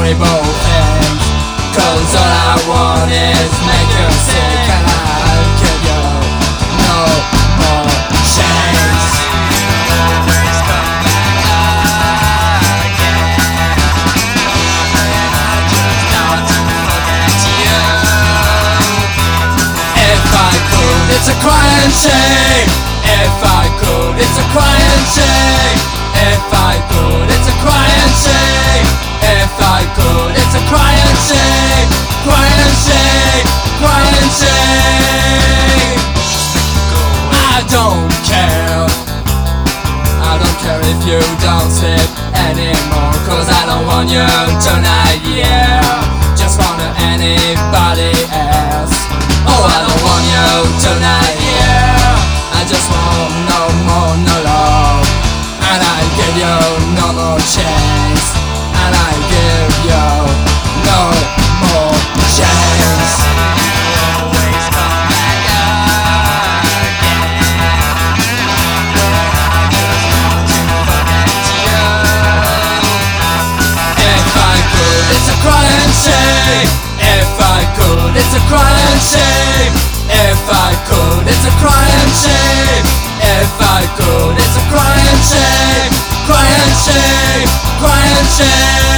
horrible things, 'cause all I want is make you sick, and I'll give you no more chance. Always come back again, and I just not to forget you. If I could, it's a crying shame. If I could, it's a crying shame. If I could, it's a crying shame. If I could, it's a crying shame. Crying shame, crying shame. I don't care. I don't care if you don't sleep anymore, 'cause I don't want you tonight, yeah. Just want anybody else. Oh, I don't want you tonight, yeah. I just want no more, no love. And I give you no more chance. And I give you no more chance. Always come back again, but I just want to forget you. If I could, it's a crying shame. If I could, it's a crying shame. If I could, it's a crying shame. If I could, it's a crying shame. Crying shame, crying shame.